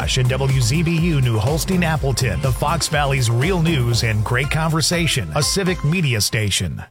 Flash and WZBU New Holstein Appleton, the Fox Valley's real news and great conversation, a civic media station.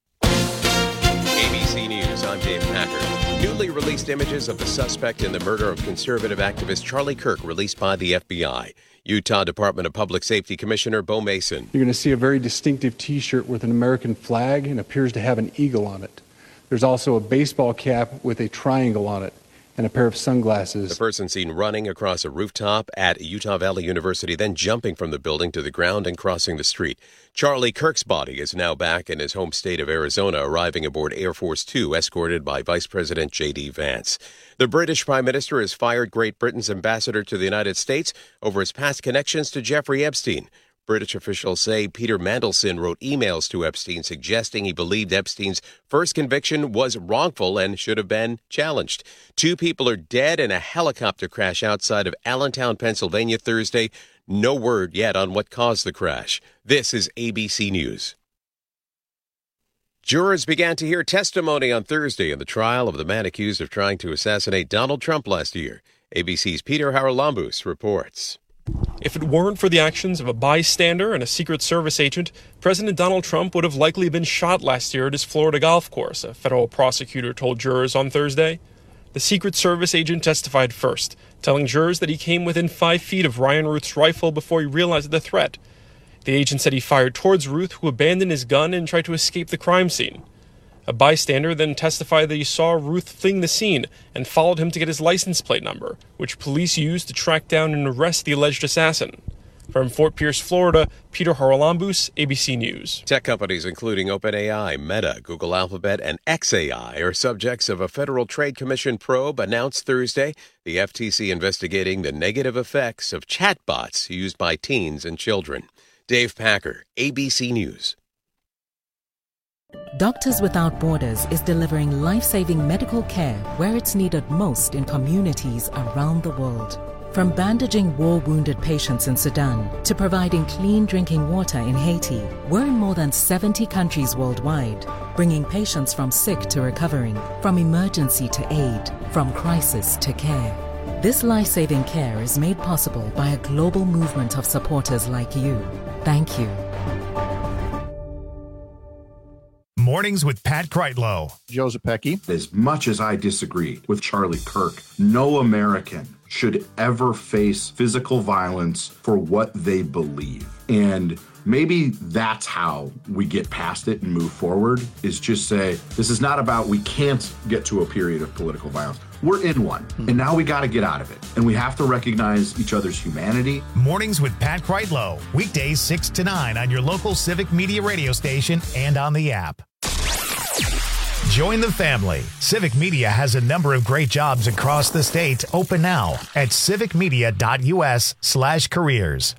ABC News, I'm Dave Packer. Newly released images of the suspect in the murder of conservative activist Charlie Kirk released by the FBI. Utah Department of Public Safety Commissioner Bo Mason. You're going to see a very distinctive T-shirt with an American flag and appears to have an eagle on it. There's also a baseball cap with a triangle on it and a pair of sunglasses. The person seen running across a rooftop at Utah Valley University, then jumping from the building to the ground and crossing the street. Charlie Kirk's body is now back in his home state of Arizona, arriving aboard Air Force Two, escorted by Vice President J.D. Vance. The British Prime Minister has fired Great Britain's ambassador to the United States over his past connections to Jeffrey Epstein. British officials say Peter Mandelson wrote emails to Epstein suggesting he believed Epstein's first conviction was wrongful and should have been challenged. 2 people are dead in a helicopter crash outside of Allentown, Pennsylvania Thursday. No word yet on what caused the crash. This is ABC News. Jurors began to hear testimony on Thursday in the trial of the man accused of trying to assassinate Donald Trump last year. ABC's Peter Haralambous reports. If it weren't for the actions of a bystander and a Secret Service agent, President Donald Trump would have likely been shot last year at his Florida golf course, a federal prosecutor told jurors on Thursday. The Secret Service agent testified first, telling jurors that he came within 5 feet of Ryan Ruth's rifle before he realized the threat. The agent said he fired towards Ruth, who abandoned his gun and tried to escape the crime scene. A bystander then testified that he saw Ruth fleeing the scene and followed him to get his license plate number, which police used to track down and arrest the alleged assassin. From Fort Pierce, Florida, Peter Haralambous, ABC News. Tech companies including OpenAI, Meta, Google Alphabet, and xAI are subjects of a Federal Trade Commission probe announced Thursday. The FTC investigating the negative effects of chatbots used by teens and children. Dave Packer, ABC News. Doctors Without Borders is delivering life-saving medical care where it's needed most in communities around the world. From bandaging war-wounded patients in Sudan to providing clean drinking water in Haiti, we're in more than 70 countries worldwide, bringing patients from sick to recovering, from emergency to aid, from crisis to care. This life-saving care is made possible by a global movement of supporters like you. Thank you. Mornings with Pat Kreitlow. Joe Zepecki. As much as I disagree with Charlie Kirk, no American should ever face physical violence for what they believe. And maybe that's how we get past it and move forward, is just say, this is not about we can't get to a period of political violence. We're in one, and now we got to get out of it. And we have to recognize each other's humanity. Mornings with Pat Kreitlow. Weekdays 6 to 9 on your local Civic Media radio station and on the app. Join the family. Civic Media has a number of great jobs across the state open now at civicmedia.us/careers.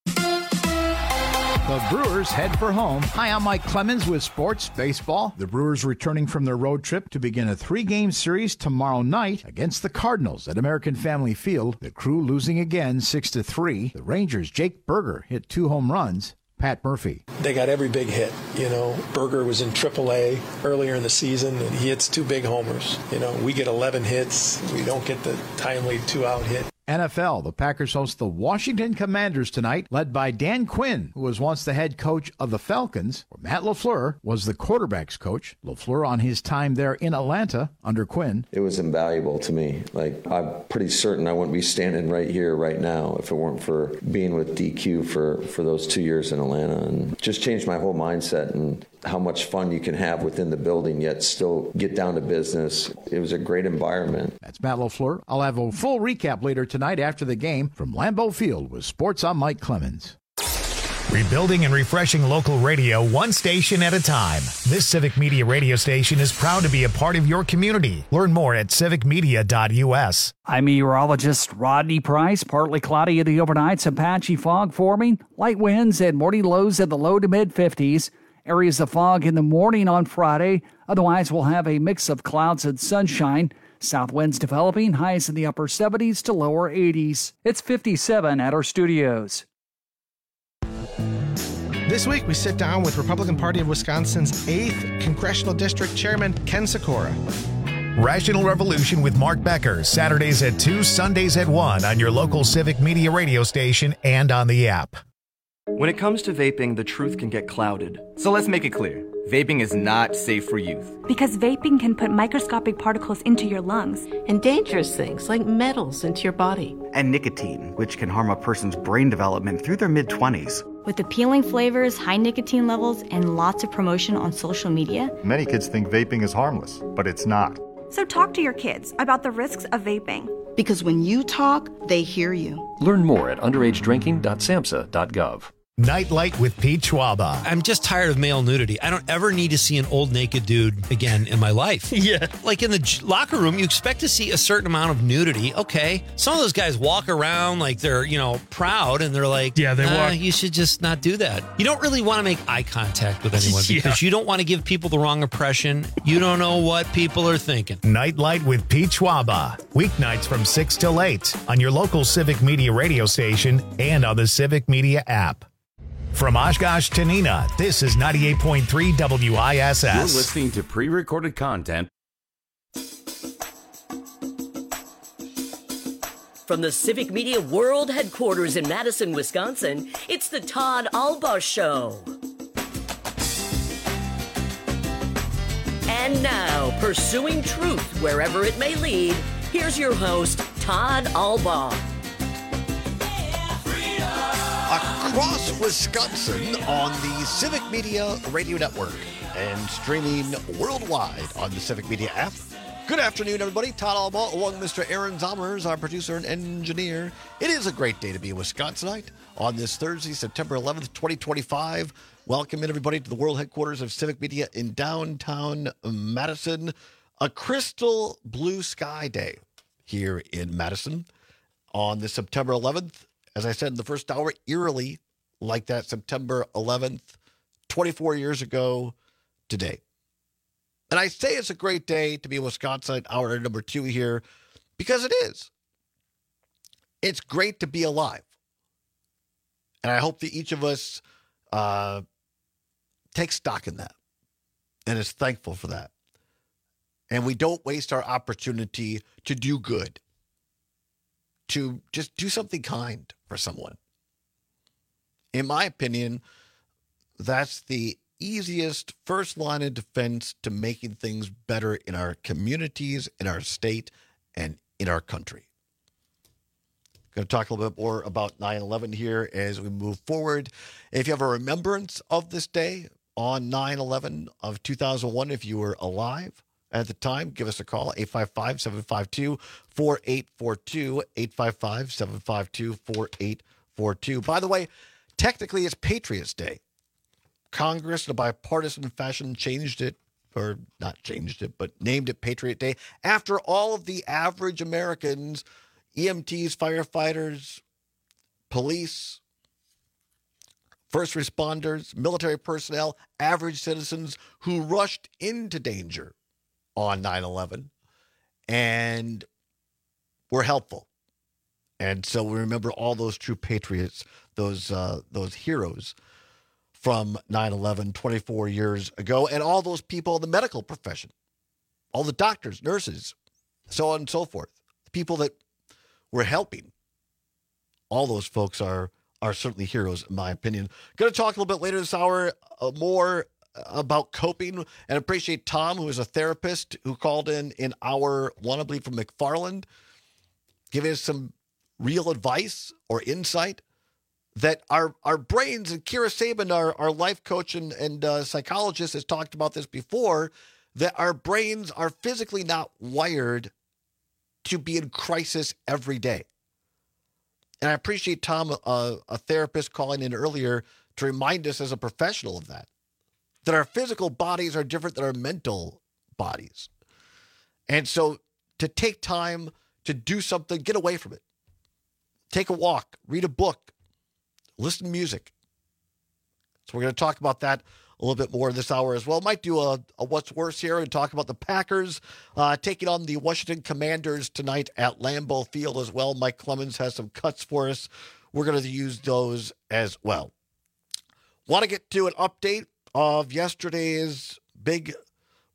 The Brewers head for home. Hi, I'm Mike Clemens with Sports Baseball. The Brewers returning from their road trip to begin a 3-game series tomorrow night against the Cardinals at American Family Field. The Crew losing again 6-3. The Rangers' Jake Burger hit 2 home runs. Pat Murphy. They got every big hit. Burger was in AAA earlier in the season, and he hits 2 big homers. We get 11 hits. We don't get the timely 2-out hit. NFL, the Packers host the Washington Commanders tonight, led by Dan Quinn, who was once the head coach of the Falcons, where Matt LaFleur was the quarterback's coach. LaFleur on his time there in Atlanta under Quinn. It was invaluable to me. I'm pretty certain I wouldn't be standing right here right now if it weren't for being with DQ for those 2 years in Atlanta, and just changed my whole mindset and how much fun you can have within the building, yet still get down to business. It was a great environment. That's Matt LaFleur. I'll have a full recap later tonight after the game from Lambeau Field with Sports. I'm Mike Clemens. Rebuilding and refreshing local radio one station at a time. This Civic Media radio station is proud to be a part of your community. Learn more at civicmedia.us. I'm meteorologist Rodney Price. Partly cloudy in the overnight, some patchy fog forming, light winds and morning lows in the low to mid-50s. Areas of fog in the morning on Friday. Otherwise, we'll have a mix of clouds and sunshine. South winds developing, highs in the upper 70s to lower 80s. It's 57 at our studios. This week, we sit down with Republican Party of Wisconsin's 8th Congressional District Chairman Ken Sikora. Rational Revolution with Mark Becker, Saturdays at 2, Sundays at 1 on your local Civic Media radio station and on the app. When it comes to vaping, the truth can get clouded. So let's make it clear. Vaping is not safe for youth. Because vaping can put microscopic particles into your lungs. And dangerous things like metals into your body. And nicotine, which can harm a person's brain development through their mid-20s. With appealing flavors, high nicotine levels, and lots of promotion on social media. Many kids think vaping is harmless, but it's not. So talk to your kids about the risks of vaping. Because when you talk, they hear you. Learn more at underagedrinking.samhsa.gov. Nightlight with Pete Schwaba. I'm just tired of male nudity. I don't ever need to see an old naked dude again in my life. Yeah. Like in the locker room, you expect to see a certain amount of nudity. Okay. Some of those guys walk around like they're, proud and they're like, yeah, they walk. You should just not do that. You don't really want to make eye contact with anyone because you don't want to give people the wrong impression. You don't know what people are thinking. Nightlight with Pete Schwaba. Weeknights from 6 till 8 on your local Civic Media radio station and on the Civic Media app. From Oshkosh to Neenah, this is 98.3 WISS. You're listening to pre-recorded content. From the Civic Media World Headquarters in Madison, Wisconsin, it's the Todd Albaugh Show. And now, pursuing truth wherever it may lead, here's your host, Todd Albaugh. Across Wisconsin on the Civic Media Radio Network and streaming worldwide on the Civic Media app. Good afternoon, everybody. Todd Albaugh, along with Mr. Aaron Zommers, our producer and engineer. It is a great day to be a Wisconsinite on this Thursday, September 11th, 2025. Welcome in, everybody, to the world headquarters of Civic Media in downtown Madison. A crystal blue sky day here in Madison on the September 11th. As I said in the first hour, eerily like that September 11th, 24 years ago today. And I say it's a great day to be a Wisconsinite, hour number 2 here, because it is. It's great to be alive. And I hope that each of us takes stock in that and is thankful for that. And we don't waste our opportunity to do good, to just do something kind for someone. In my opinion, that's the easiest first line of defense to making things better in our communities, in our state, and in our country. Going to talk a little bit more about 9/11 here as we move forward. If you have a remembrance of this day on 9/11 of 2001, if you were alive at the time, give us a call, 855-752-4842, 855-752-4842. By the way, technically it's Patriots Day. Congress, in a bipartisan fashion, changed it, or not changed it, but named it Patriot Day after all of the average Americans, EMTs, firefighters, police, first responders, military personnel, average citizens who rushed into danger on 9/11 and were helpful. And so we remember all those true patriots, those heroes from 9/11 24 years ago, and all those people in the medical profession, all the doctors, nurses, so on and so forth, the people that were helping. All those folks are certainly heroes, in my opinion. Going to talk a little bit later this hour more about coping, and appreciate Tom, who is a therapist, who called in hour 1, I believe, from McFarland, giving us some real advice or insight that our brains, and Kira Sabin, our life coach and psychologist, has talked about this before, that our brains are physically not wired to be in crisis every day. And I appreciate Tom, a therapist, calling in earlier to remind us as a professional of that our physical bodies are different than our mental bodies. And so to take time to do something, get away from it. Take a walk, read a book, listen to music. So we're going to talk about that a little bit more this hour as well. Might do a what's worse here and talk about the Packers taking on the Washington Commanders tonight at Lambeau Field as well. Mike Clemens has some cuts for us. We're going to use those as well. Want to get to an update of yesterday's big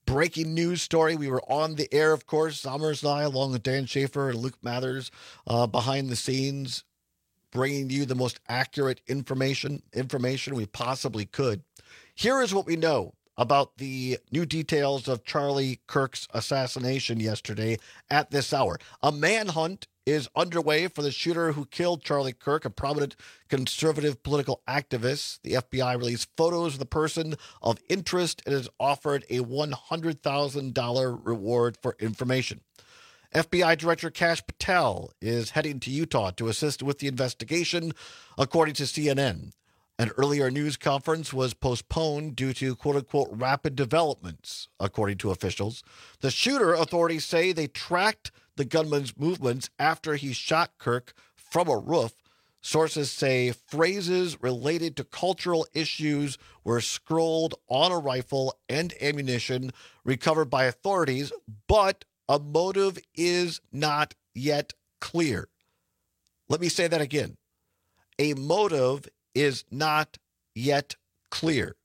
breaking news story. We were on the air, of course, Summers and I, along with Dan Schaefer and Luke Mathers, behind the scenes, bringing you the most accurate information we possibly could. Here is what we know about the new details of Charlie Kirk's assassination yesterday at this hour. A manhunt is underway for the shooter who killed Charlie Kirk, a prominent conservative political activist. The FBI released photos of the person of interest and has offered a $100,000 reward for information. FBI Director Kash Patel is heading to Utah to assist with the investigation, according to CNN. An earlier news conference was postponed due to quote-unquote rapid developments, according to officials. The shooter, authorities say they tracked the gunman's movements after he shot Kirk from a roof. Sources say phrases related to cultural issues were scrolled on a rifle and ammunition recovered by authorities, but a motive is not yet clear. Let me say that again. A motive is not yet clear.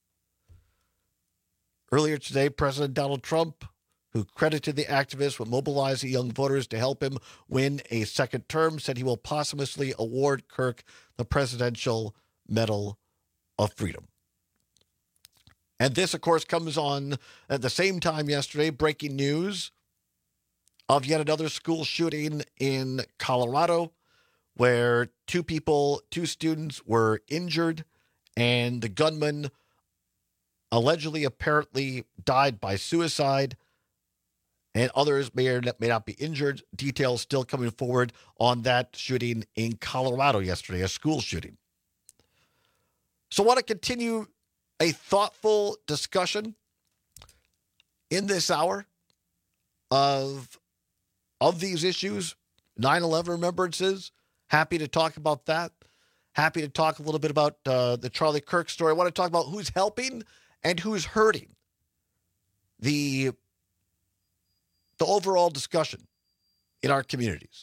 Earlier today, President Donald Trump, who credited the activist with mobilizing young voters to help him win a second term, said he will posthumously award Kirk the Presidential Medal of Freedom. And this, of course, comes on at the same time yesterday, breaking news of yet another school shooting in Colorado, where two students were injured, and the gunman apparently died by suicide, and others may or may not be injured. Details still coming forward on that shooting in Colorado yesterday, a school shooting. So I want to continue a thoughtful discussion in this hour of these issues, 9/11 remembrances. Happy to talk about that. Happy to talk a little bit about the Charlie Kirk story. I want to talk about who's helping and who's hurting the overall discussion in our communities.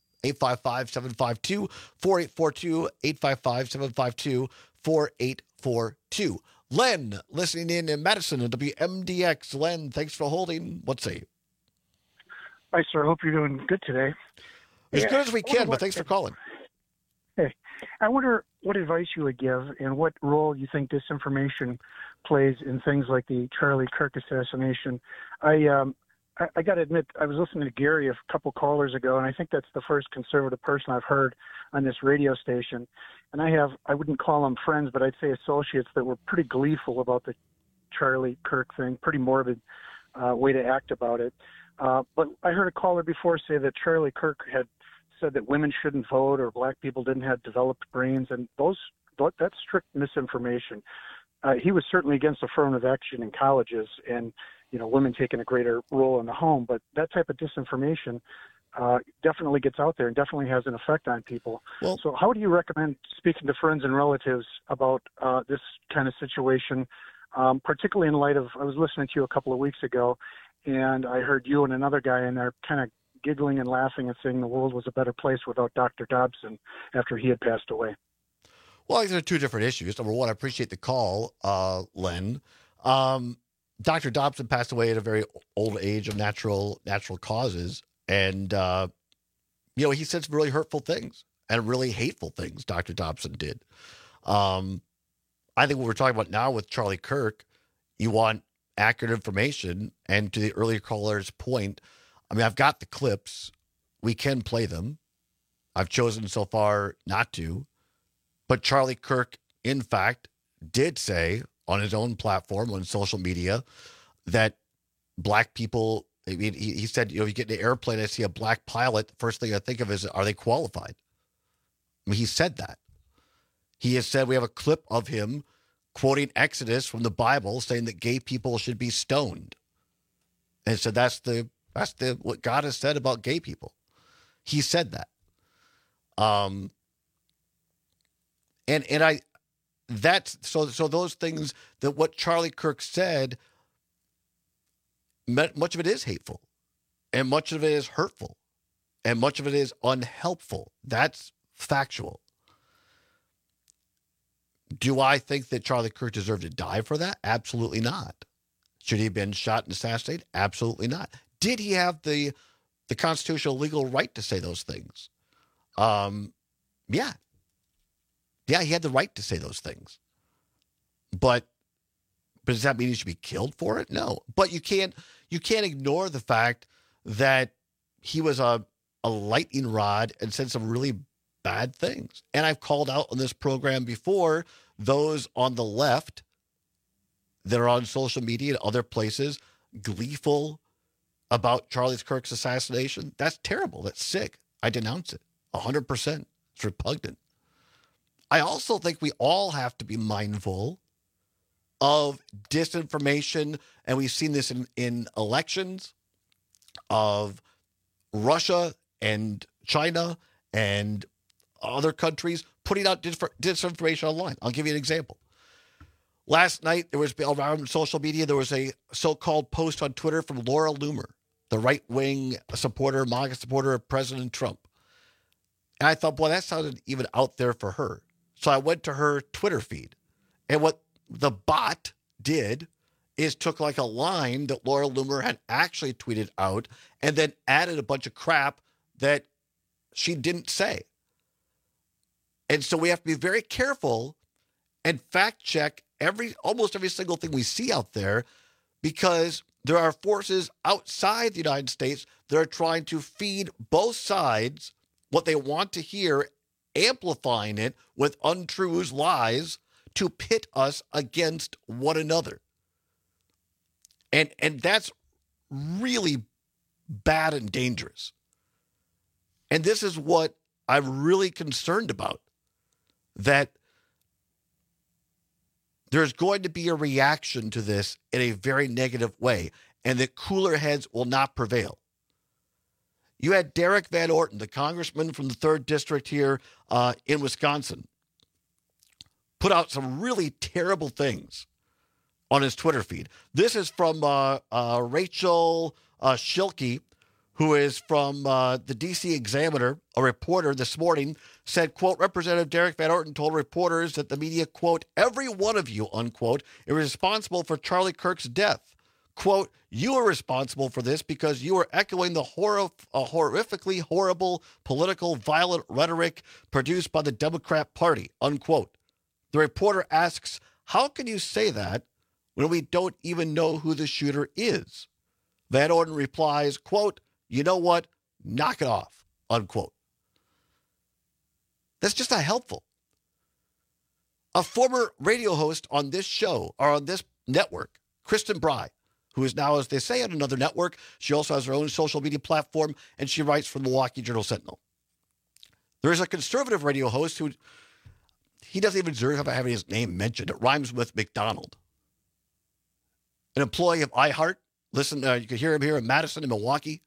855-752-4842, 855-752-4842. Len, listening in Madison at WMDX. Len, thanks for holding. What say you? Hi, sir. Hope you're doing good today. As good as we can, but thanks for calling. Hey, I wonder what advice you would give and what role you think disinformation plays in things like the Charlie Kirk assassination. I got to admit, I was listening to Gary a couple callers ago, and I think that's the first conservative person I've heard on this radio station. And I wouldn't call them friends, but I'd say associates that were pretty gleeful about the Charlie Kirk thing, pretty morbid way to act about it. But I heard a caller before say that Charlie Kirk had said that women shouldn't vote or black people didn't have developed brains, and that's strict misinformation. He was certainly against affirmative action in colleges and, women taking a greater role in the home, but that type of disinformation definitely gets out there and definitely has an effect on people. Well, so how do you recommend speaking to friends and relatives about this kind of situation, particularly in light of, I was listening to you a couple of weeks ago, and I heard you and another guy in there kind of giggling and laughing and saying the world was a better place without Dr. Dobson after he had passed away. Well, I think there are two different issues. Number one, I appreciate the call, Len. Dr. Dobson passed away at a very old age of natural causes. And, he said some really hurtful things and really hateful things, Dr. Dobson did. I think what we're talking about now with Charlie Kirk, you want accurate information. And to the earlier caller's point, I've got the clips. We can play them. I've chosen so far not to. But Charlie Kirk, in fact, did say on his own platform, on social media, that black people, he said, you get in an airplane, I see a black pilot, the first thing I think of is, are they qualified? He said that. He has said, we have a clip of him quoting Exodus from the Bible saying that gay people should be stoned. And so that's what God has said about gay people. He said that. So those things, that what Charlie Kirk said, much of it is hateful, and much of it is hurtful, and much of it is unhelpful. That's factual. Do I think that Charlie Kirk deserved to die for that? Absolutely not. Should he have been shot and assassinated? Absolutely not. Did he have the constitutional legal right to say those things? Yeah. Yeah, he had the right to say those things. But does that mean he should be killed for it? No. But you can't ignore the fact that he was a lightning rod and said some really bad things. And I've called out on this program before those on the left that are on social media and other places gleeful about Charlie Kirk's assassination. That's terrible. That's sick. I denounce it 100%. It's repugnant. I also think we all have to be mindful of disinformation, and we've seen this in elections, of Russia and China and other countries putting out disinformation online. I'll give you an example. Last night, there was around social media, there was a so-called post on Twitter from Laura Loomer, the right-wing supporter, MAGA supporter of President Trump. And I thought, boy, that sounded even out there for her. So I went to her Twitter feed. And what the bot did is took like a line that Laura Loomer had actually tweeted out and then added a bunch of crap that she didn't say. And so we have to be very careful and fact check almost every single thing we see out there, because there are forces outside the United States that are trying to feed both sides what they want to hear, amplifying it with untruths, lies, to pit us against one another. And that's really bad and dangerous. And this is what I'm really concerned about, that there's going to be a reaction to this in a very negative way, and that cooler heads will not prevail. You had Derek Van Orton, the congressman from the 3rd District here in Wisconsin, put out some really terrible things on his Twitter feed. This is from Rachel Schilke, who is from the D.C. Examiner, a reporter this morning, said, quote, Representative Derek Van Orton told reporters that the media, quote, every one of you, unquote, is responsible for Charlie Kirk's death. Quote, you are responsible for this because you are echoing the horrifically horrible political violent rhetoric produced by the Democrat Party, unquote. The reporter asks, how can you say that when we don't even know who the shooter is? Van Orton replies, quote, you know what? Knock it off, unquote. That's just not helpful. A former radio host on this show, or on this network, Kristen Bry, who is now, as they say, on another network. She also has her own social media platform, and she writes for the Milwaukee Journal-Sentinel. There is a conservative radio host who, he doesn't even deserve having his name mentioned. It rhymes with McDonald. An employee of iHeart. Listen, you can hear him here in Madison and Milwaukee.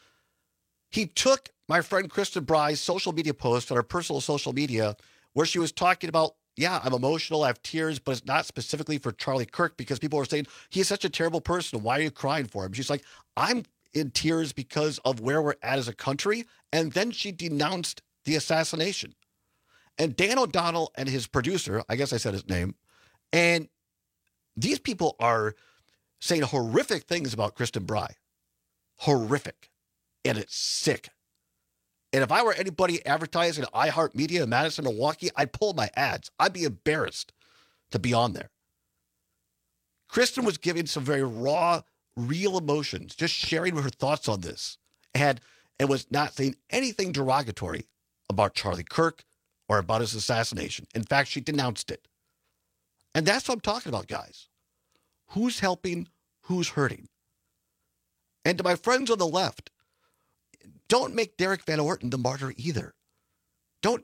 He took my friend Kristen Bry's social media post on her personal social media where she was talking about, yeah, I'm emotional, I have tears, but it's not specifically for Charlie Kirk because people are saying, he is such a terrible person. Why are you crying for him? She's like, I'm in tears because of where we're at as a country. And then she denounced the assassination. And Dan O'Donnell and his producer, I guess I said his name, and these people are saying horrific things about Kristen Bry. Horrific. And it's sick. And if I were anybody advertising at iHeartMedia in Madison, Milwaukee, I'd pull my ads. I'd be embarrassed to be on there. Kristen was giving some very raw, real emotions, just sharing her thoughts on this, and was not saying anything derogatory about Charlie Kirk or about his assassination. In fact, she denounced it. And that's what I'm talking about, guys. Who's helping? Who's hurting? And to my friends on the left, don't make Derek Van Orton the martyr either. Don't.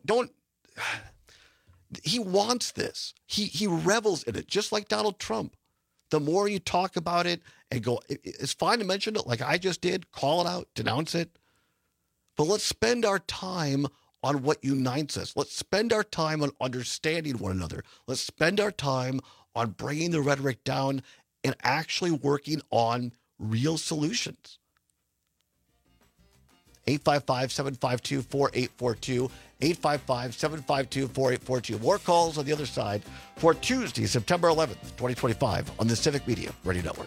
He wants this. He revels in it, just like Donald Trump. The more you talk about it and go, it's fine to mention it like I just did, call it out, denounce it. But let's spend our time on what unites us. Let's spend our time on understanding one another. Let's spend our time on bringing the rhetoric down and actually working on real solutions. 855-752-4842. 855-752-4842. More calls on the other side for Tuesday, September 11th, 2025 on the Civic Media Radio Network.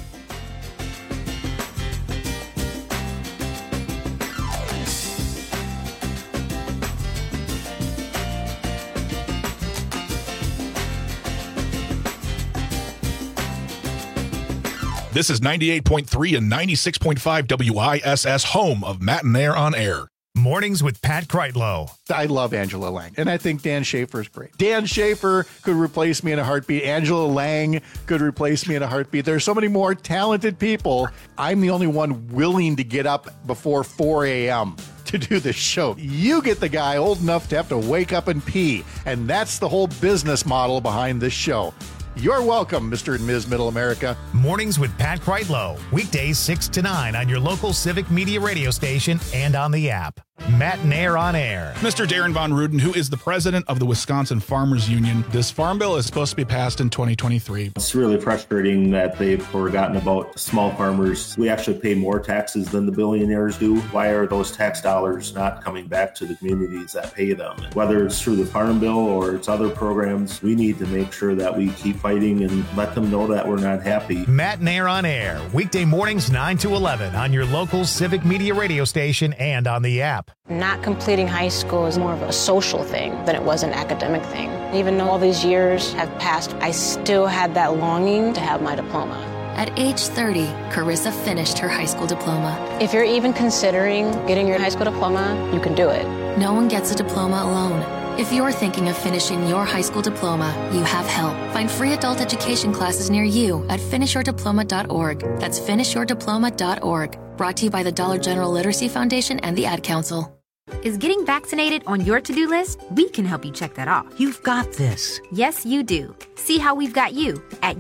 This is 98.3 and 96.5 WISS, home of Matt and Air on Air. Mornings with Pat Kreitlow. I love Angela Lang, and I think Dan Schaefer is great. Dan Schaefer could replace me in a heartbeat. Angela Lang could replace me in a heartbeat. There's so many more talented people. I'm the only one willing to get up before 4 a.m. to do this show. You get the guy old enough to have to wake up and pee, and that's the whole business model behind this show. You're welcome, Mr. and Ms. Middle America. Mornings with Pat Kreitlow. Weekdays 6 to 9 on your local Civic Media radio station and on the app. Matt and Air on Air. Mr. Darren Von Ruden, who is the president of the Wisconsin Farmers Union. This farm bill is supposed to be passed in 2023. It's really frustrating that they've forgotten about small farmers. We actually pay more taxes than the billionaires do. Why are those tax dollars not coming back to the communities that pay them? And whether it's through the farm bill or it's other programs, we need to make sure that we keep fighting and let them know that we're not happy. Matt and Air on Air. Weekday mornings 9 to 11 on your local Civic Media radio station and on the app. Not completing high school is more of a social thing than it was an academic thing. Even though all these years have passed, I still had that longing to have my diploma. At age 30, Carissa finished her high school diploma. If you're even considering getting your high school diploma, you can do it. No one gets a diploma alone. If you're thinking of finishing your high school diploma, you have help. Find free adult education classes near you at finishyourdiploma.org. That's finishyourdiploma.org. Brought to you by the Dollar General Literacy Foundation and the Ad Council. Is getting vaccinated on your to-do list? We can help you check that off. You've got this. Yes, you do. See how we've got you at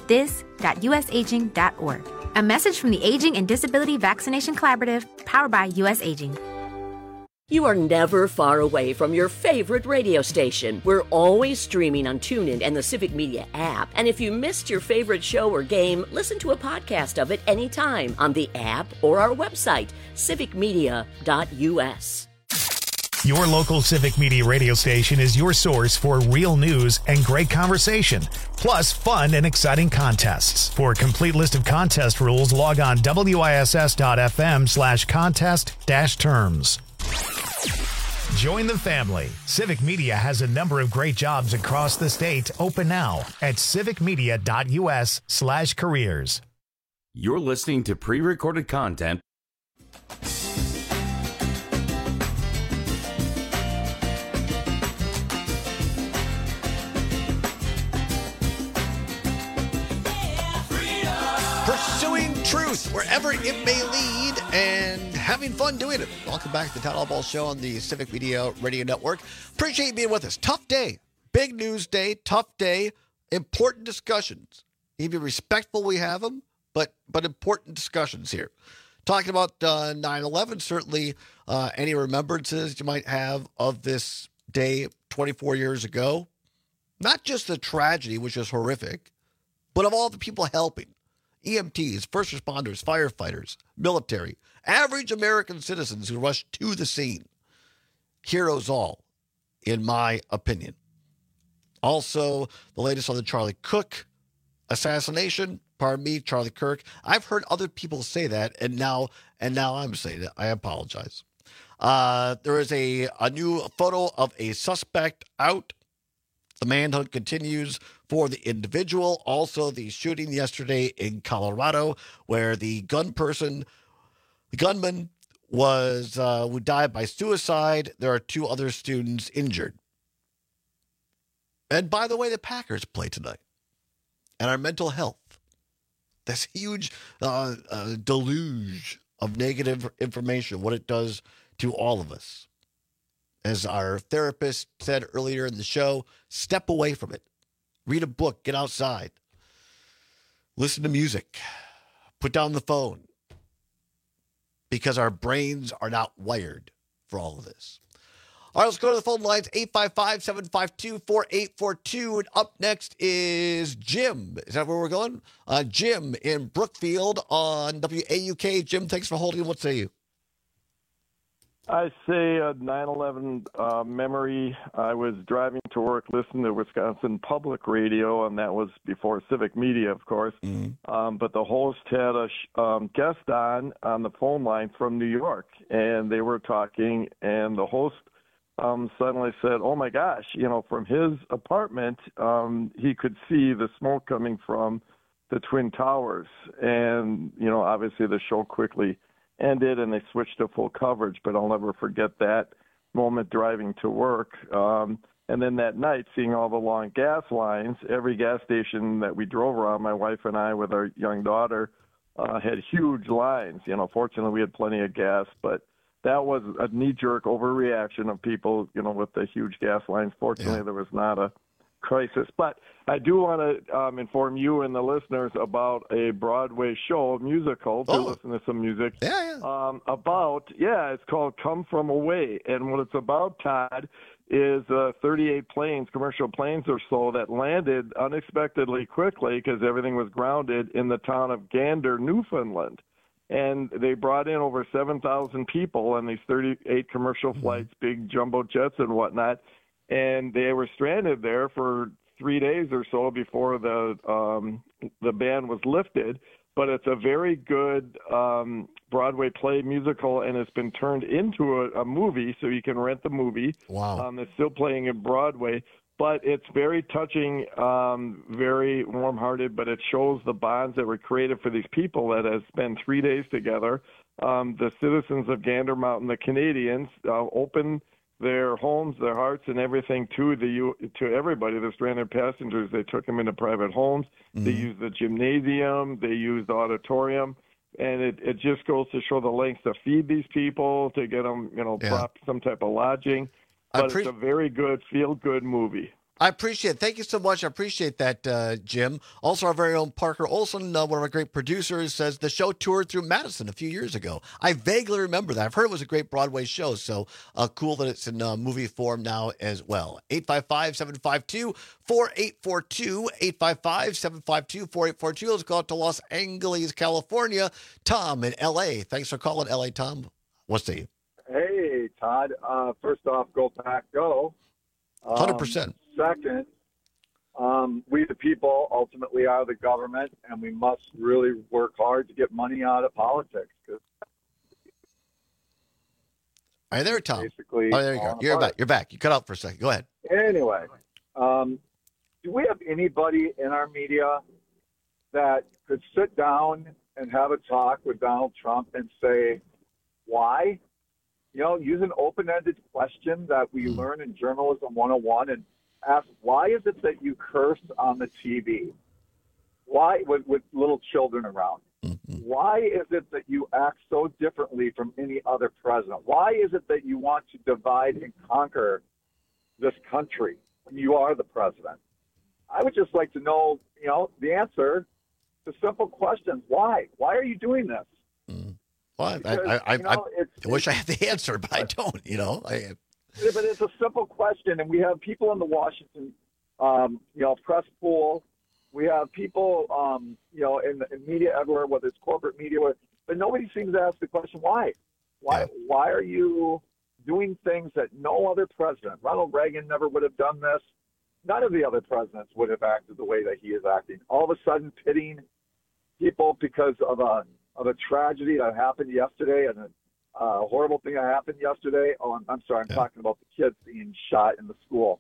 yougotthis.usaging.org. A message from the Aging and Disability Vaccination Collaborative, powered by US Aging. You are never far away from your favorite radio station. We're always streaming on TuneIn and the Civic Media app. And if you missed your favorite show or game, listen to a podcast of it anytime on the app or our website, civicmedia.us. Your local Civic Media radio station is your source for real news and great conversation, plus fun and exciting contests. For a complete list of contest rules, log on wiss.fm/contest-terms. Join the family. Civic Media has a number of great jobs across the state open now at civicmedia.us/careers. You're listening to pre-recorded content. Pursuing truth wherever it may lead and having fun doing it. Welcome back to the Town Hall Ball Show on the Civic Media Radio Network. Appreciate you being with us. Tough day. Big news day. Tough day. Important discussions. Need to be respectful we have them, but important discussions here. Talking about 9/11, certainly any remembrances you might have of this day 24 years ago. Not just the tragedy, which is horrific, but of all the people helping. EMTs, first responders, firefighters, military, average American citizens who rushed to the scene. Heroes all, in my opinion. Also, the latest on the Charlie Cook assassination. Pardon me, Charlie Kirk. I've heard other people say that, and now I'm saying it. I apologize. There is a new photo of a suspect out. The manhunt continues for the individual. Also, the shooting yesterday in Colorado, where the gunman was who died by suicide. There are 2 other students injured. And by the way, the Packers play tonight. And our mental health. This huge deluge of negative information, what it does to all of us. As our therapist said earlier in the show, step away from it. Read a book, get outside. Listen to music. Put down the phone. Because our brains are not wired for all of this. All right, let's go to the phone lines, 855-752-4842. And up next is Jim. Is that where we're going? Jim in Brookfield on WAUK. Jim, thanks for holding. What say you? I say a 9/11 memory. I was driving to work listening to Wisconsin Public Radio, and that was before Civic Media, of course. But the host had a guest on the phone line from New York, and they were talking, and the host suddenly said, "Oh my gosh, from his apartment, he could see the smoke coming from the Twin Towers." And, obviously the show quickly ended and they switched to full coverage, but I'll never forget that moment driving to work. And then that night, seeing all the long gas lines, every gas station that we drove around, my wife and I with our young daughter, had huge lines. Fortunately we had plenty of gas, but that was a knee-jerk overreaction of people, with the huge gas lines. Fortunately, There was not a crisis. But I do want to inform you and the listeners about a Broadway show, musical, to listen to some music. It's called Come From Away. And what it's about, Todd, is 38 planes, commercial planes or so, that landed unexpectedly quickly because everything was grounded in the town of Gander, Newfoundland. And they brought in over 7,000 people on these 38 commercial flights, big jumbo jets and whatnot. And they were stranded there for 3 days or so before the ban was lifted. But it's a very good Broadway play musical, and it's been turned into a movie, so you can rent the movie. Wow. It's still playing in Broadway. But it's very touching, very warm-hearted, but it shows the bonds that were created for these people that have spent 3 days together. The citizens of Gander Mountain, the Canadians, opened their homes, their hearts, and everything to everybody, the stranded passengers. They took them into private homes. They used the gymnasium. They used the auditorium. And it just goes to show the lengths to feed these people, to get them, some type of lodging. But it's a very good, feel-good movie. I appreciate it. Thank you so much. I appreciate that, Jim. Also, our very own Parker Olson, one of our great producers, says the show toured through Madison a few years ago. I vaguely remember that. I've heard it was a great Broadway show, so cool that it's in movie form now as well. 855-752-4842, 855-752-4842. Let's go out to Los Angeles, California. Tom in L.A. Thanks for calling, L.A., Tom. What's the... Hey, Todd. First off, go Pack, go. 100%. Second, we the people ultimately are the government, and we must really work hard to get money out of politics. Are you there, Tom? Basically, there you go. You're back. You cut out for a second. Go ahead. Anyway, do we have anybody in our media that could sit down and have a talk with Donald Trump and say, why? Use an open-ended question that we learn in Journalism 101 and ask, why is it that you curse on the TV? Why, with little children around? Why is it that you act so differently from any other president? Why is it that you want to divide and conquer this country when you are the president? I would just like to know, the answer to simple questions. Why? Why are you doing this? Well, I wish I had the answer, but I don't, But it's a simple question, and we have people in the Washington, press pool. We have people, in media everywhere, whether it's corporate media, but nobody seems to ask the question, why? Why are you doing things that no other president, Ronald Reagan never would have done this. None of the other presidents would have acted the way that he is acting. All of a sudden pitting people because of a tragedy that happened yesterday and a horrible thing that happened yesterday. Oh, I'm sorry. I'm talking about the kids being shot in the school.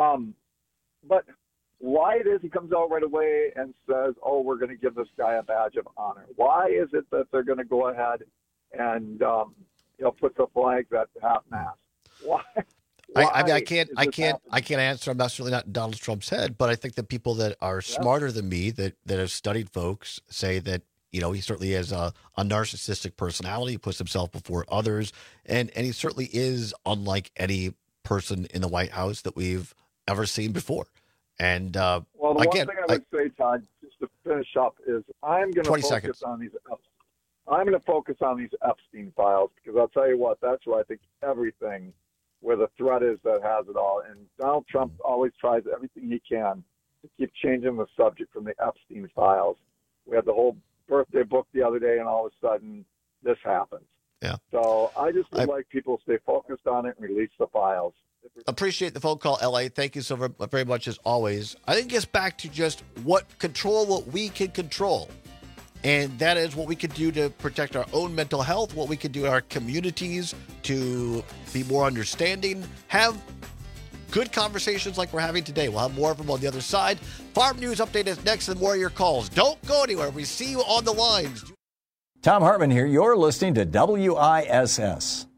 But why it is he comes out right away and says, oh, we're going to give this guy a badge of honor. Why is it that they're going to go ahead and, put the flags at half-mast? Why? I can't answer. I'm certainly not in Donald Trump's head, but I think that people that are smarter than me, that have studied folks, say that, he certainly has a narcissistic personality. He puts himself before others, and he certainly is unlike any person in the White House that we've ever seen before. And the one thing I would say, Todd, just to finish up, is I'm going to focus on these. I'm going to focus on these Epstein files because I'll tell you what, that's where I think everything, where the threat is that has it all. And Donald Trump always tries everything he can to keep changing the subject from the Epstein files. We had the whole birthday book the other day, and all of a sudden this happens. Yeah. So I just would like people to stay focused on it and release the files. Appreciate the phone call, LA. Thank you so very much as always. I think it gets back to just what we can control. And that is what we can do to protect our own mental health, what we can do in our communities to be more understanding, have good conversations like we're having today. We'll have more of them on the other side. Farm News Update is next and more of your calls. Don't go anywhere. We see you on the lines. Tom Hartman here. You're listening to WISS.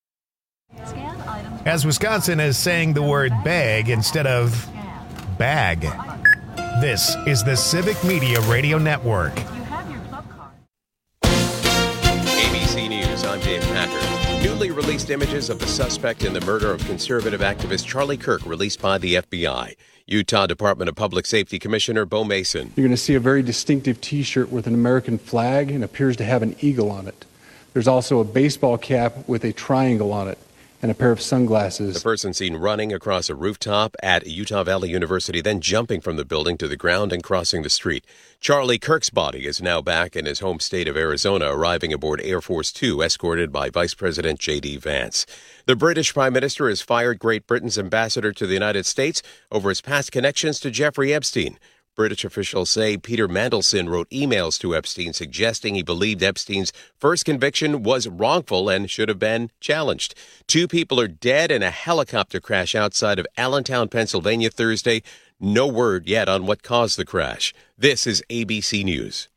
As Wisconsin is saying the word bag instead of bag. This is the Civic Media Radio Network. ABC News, I'm Dave Packer. Newly released images of the suspect in the murder of conservative activist Charlie Kirk released by the FBI. Utah Department of Public Safety Commissioner Bo Mason. You're going to see a very distinctive T-shirt with an American flag and appears to have an eagle on it. There's also a baseball cap with a triangle on it and a pair of sunglasses. The person seen running across a rooftop at Utah Valley University, then jumping from the building to the ground and crossing the street. Charlie Kirk's body is now back in his home state of Arizona, arriving aboard Air Force Two, escorted by Vice President J.D. Vance. The British Prime Minister has fired Great Britain's ambassador to the United States over his past connections to Jeffrey Epstein. British officials say Peter Mandelson wrote emails to Epstein suggesting he believed Epstein's first conviction was wrongful and should have been challenged. 2 people are dead in a helicopter crash outside of Allentown, Pennsylvania Thursday. No word yet on what caused the crash. This is ABC News.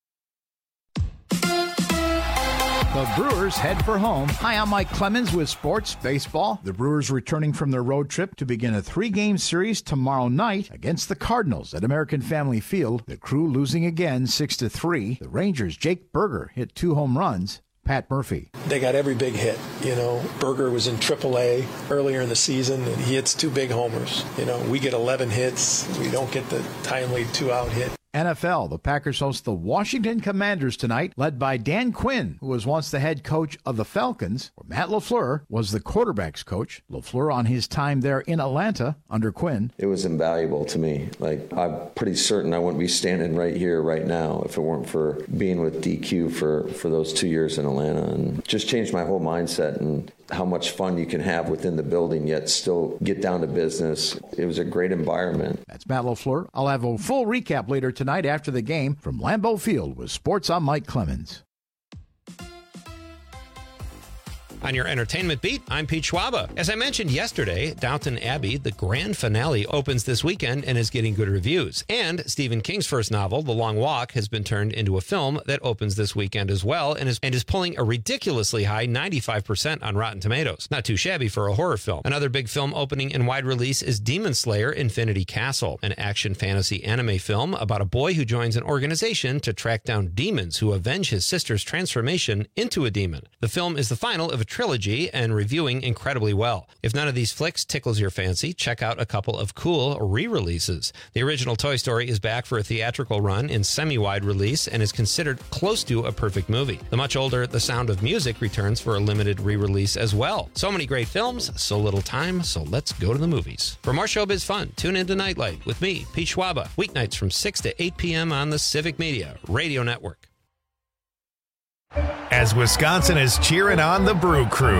The Brewers head for home. Hi, I'm Mike Clemens with Sports Baseball. The Brewers returning from their road trip to begin a 3-game series tomorrow night against the Cardinals at American Family Field. The Crew losing again 6-3. The Rangers' Jake Burger hit 2 home runs. Pat Murphy. They got every big hit. Burger was in AAA earlier in the season, and he hits 2 big homers. We get 11 hits. We don't get the timely 2-out hit. NFL, the Packers host the Washington Commanders tonight, led by Dan Quinn, who was once the head coach of the Falcons, where Matt LaFleur was the quarterback's coach. LaFleur on his time there in Atlanta under Quinn. It was invaluable to me. I'm pretty certain I wouldn't be standing right here right now if it weren't for being with DQ for those 2 years in Atlanta, and just changed my whole mindset and how much fun you can have within the building, yet still get down to business. It was a great environment. That's Matt LaFleur. I'll have a full recap later tonight after the game from Lambeau Field with Sports. I'm Mike Clemens. On your entertainment beat, I'm Pete Schwaba. As I mentioned yesterday, Downton Abbey, the grand finale, opens this weekend and is getting good reviews. And Stephen King's first novel, The Long Walk, has been turned into a film that opens this weekend as well and is pulling a ridiculously high 95% on Rotten Tomatoes. Not too shabby for a horror film. Another big film opening in wide release is Demon Slayer: Infinity Castle, an action fantasy anime film about a boy who joins an organization to track down demons who avenge his sister's transformation into a demon. The film is the final of a trilogy and reviewing incredibly well. If none of these flicks tickles your fancy, check out a couple of cool re-releases. The original Toy Story is back for a theatrical run in semi-wide release and is considered close to a perfect movie. The much older The Sound of Music returns for a limited re-release as well. So many great films, so little time, so let's go to the movies. For more showbiz fun, tune into Nightlight with me, Pete Schwaba, weeknights from 6 to 8 p.m. on the Civic Media Radio Network. As Wisconsin is cheering on the Brew Crew.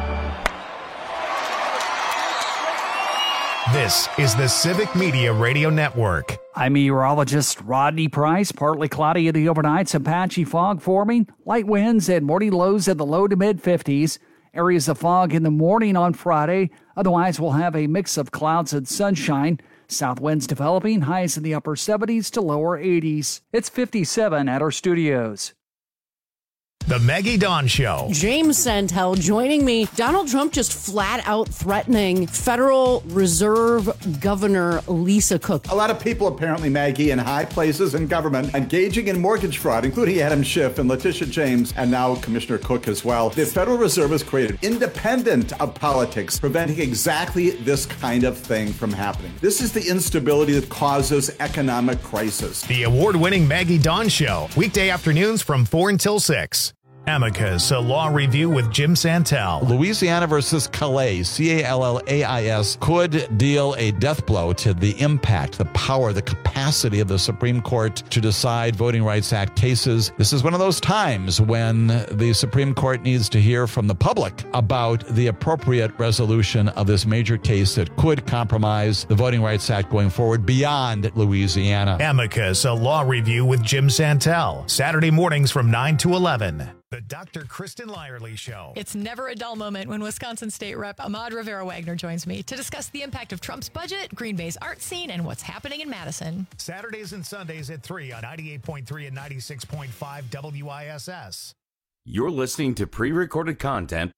This is the Civic Media Radio Network. I'm meteorologist Rodney Price. Partly cloudy in the overnight, some patchy fog forming, light winds and morning lows in the low to mid-50s. Areas of fog in the morning on Friday. Otherwise, we'll have a mix of clouds and sunshine. South winds developing, highs in the upper 70s to lower 80s. It's 57 at our studios. The Maggie Dawn Show. James Santel joining me. Donald Trump just flat out threatening Federal Reserve Governor Lisa Cook. A lot of people apparently, Maggie, in high places in government engaging in mortgage fraud, including Adam Schiff and Letitia James and now Commissioner Cook as well. The Federal Reserve has created independent of politics, preventing exactly this kind of thing from happening. This is the instability that causes economic crisis. The award-winning Maggie Dawn Show. Weekday afternoons from 4 until 6. Amicus, a law review with Jim Santel. Louisiana versus Calais, Callais, could deal a death blow to the impact, the power, the capacity of the Supreme Court to decide Voting Rights Act cases. This is one of those times when the Supreme Court needs to hear from the public about the appropriate resolution of this major case that could compromise the Voting Rights Act going forward beyond Louisiana. Amicus, a law review with Jim Santel. Saturday mornings from 9 to 11. The Dr. Kristen Lyerly Show. It's never a dull moment when Wisconsin State Rep Ahmad Rivera-Wagner joins me to discuss the impact of Trump's budget, Green Bay's art scene, and what's happening in Madison. Saturdays and Sundays at 3 on 98.3 and 96.5 WISS. You're listening to pre-recorded content.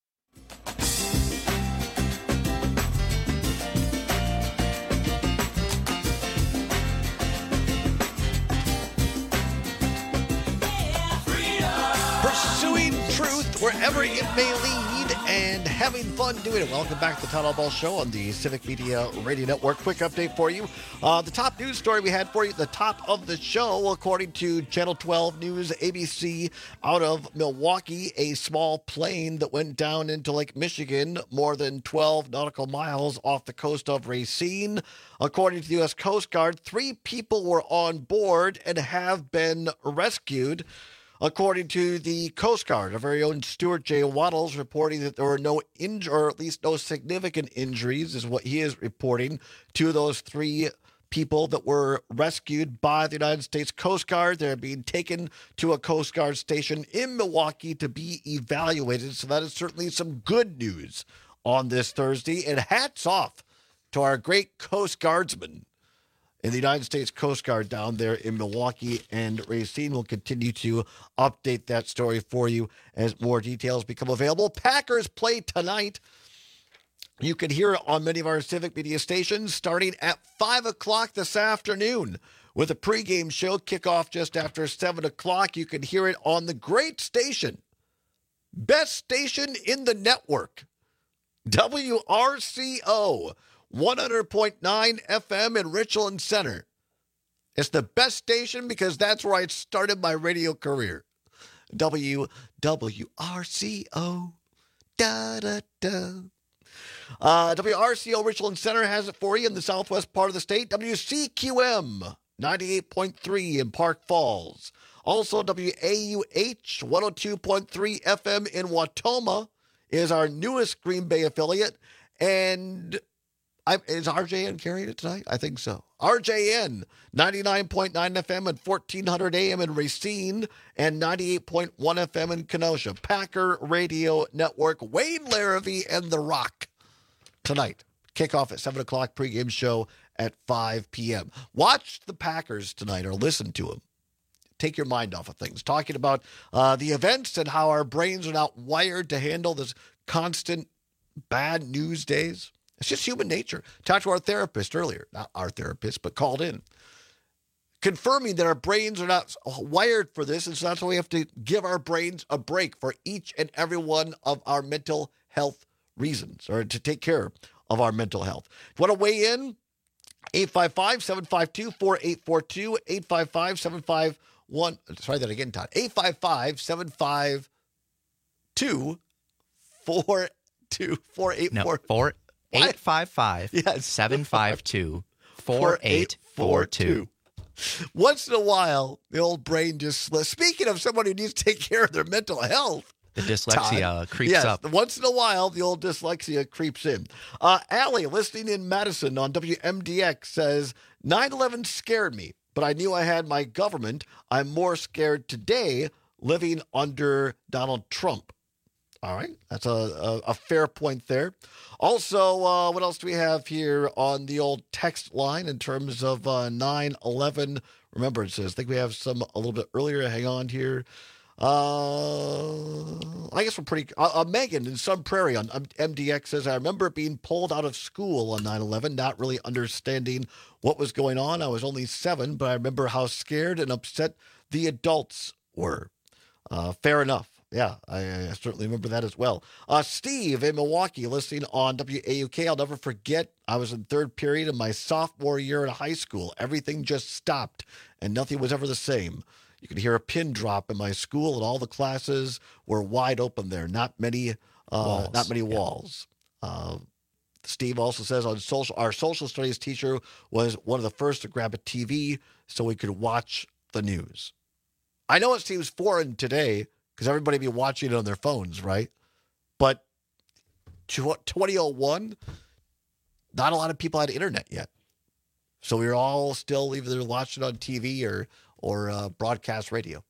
Pursuing truth wherever it may lead and having fun doing it. Welcome back to the Town Hall Ball Show on the Civic Media Radio Network. Quick update for you. The top news story we had for you at the top of the show, according to Channel 12 News, ABC, out of Milwaukee, a small plane that went down into Lake Michigan, more than 12 nautical miles off the coast of Racine. According to the U.S. Coast Guard, 3 people were on board and have been rescued. According to the Coast Guard, our very own Stuart J. Waddles reporting that there were no or at least no significant injuries, is what he is reporting, to those 3 people that were rescued by the United States Coast Guard. They're being taken to a Coast Guard station in Milwaukee to be evaluated. So that is certainly some good news on this Thursday. And hats off to our great Coast Guardsmen in the United States Coast Guard down there in Milwaukee and Racine. Will continue to update that story for you as more details become available. Packers play tonight. You can hear it on many of our Civic Media stations starting at 5 o'clock this afternoon with a pregame show. Kickoff just after 7 o'clock. You can hear it on the great station, best station in the network, WRCO. 100.9 FM in Richland Center. It's the best station because that's where I started my radio career. WRCO. Da-da-da. WRCO Richland Center has it for you in the southwest part of the state. WCQM 98.3 in Park Falls. Also, WAUH 102.3 FM in Wautoma is our newest Green Bay affiliate. And is RJN carrying it tonight? I think so. RJN, 99.9 FM and 1400 AM in Racine and 98.1 FM in Kenosha. Packer Radio Network, Wayne Larrivee and The Rock tonight. Kickoff at 7 o'clock, pregame show at 5 p.m. Watch the Packers tonight or listen to them. Take your mind off of things. Talking about the events and how our brains are not wired to handle this constant bad news days. It's just human nature. Talked to our therapist earlier, not our therapist, but called in, confirming that our brains are not wired for this, and so that's why we have to give our brains a break for each and every one of our mental health reasons, or to take care of our mental health. If you want to weigh in, 855-752-4842, 855-751, try that again, Todd, 855-752-4842. No, 855-752-4842. Once in a while, the old brain just slips. Speaking of someone who needs to take care of their mental health, the dyslexia creeps up. Once in a while, the old dyslexia creeps in. Allie, listening in Madison on WMDX, says, 9/11 scared me, but I knew I had my government. I'm more scared today living under Donald Trump. All right, that's a fair point there. Also, what else do we have here on the old text line in terms of 9/11 remembrances? I think we have some a little bit earlier. Hang on here. I guess we're pretty... Megan in Sun Prairie on MDX says, I remember being pulled out of school on 9/11, not really understanding what was going on. I was only 7, but I remember how scared and upset the adults were. Fair enough. Yeah, I certainly remember that as well. Steve in Milwaukee, listening on WAUK. I'll never forget, I was in 3rd period of my sophomore year in high school. Everything just stopped, and nothing was ever the same. You could hear a pin drop in my school, and all the classes were wide open there. Not many walls. Steve also says our social studies teacher was one of the first to grab a TV so we could watch the news. I know it seems foreign today because everybody be watching it on their phones, right? But 2001, not a lot of people had internet yet. So we were all still either watching on TV or broadcast radio.